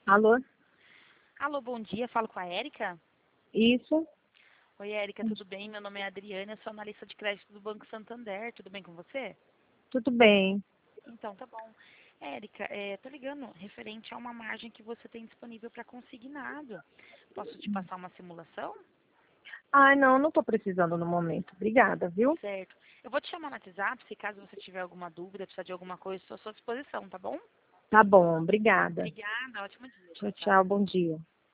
Alô? Alô, bom dia. Falo com a Érica. Isso? Oi, Érica, tudo bem? Meu nome é Adriana, eu sou analista de crédito do Banco Santander. Tudo bem com você? Tudo bem. Então, tá bom. Érica, tô ligando referente a uma margem que você tem disponível para consignado. Posso te passar uma simulação? Ah, não tô precisando no momento. Obrigada, viu? Certo. Eu vou te chamar no WhatsApp, se caso você tiver alguma dúvida, precisar de alguma coisa, estou à sua disposição, tá bom? Tá bom, obrigada. Obrigada, ótimo dia. Tchau, Tchau, tchau. tchau, bom dia.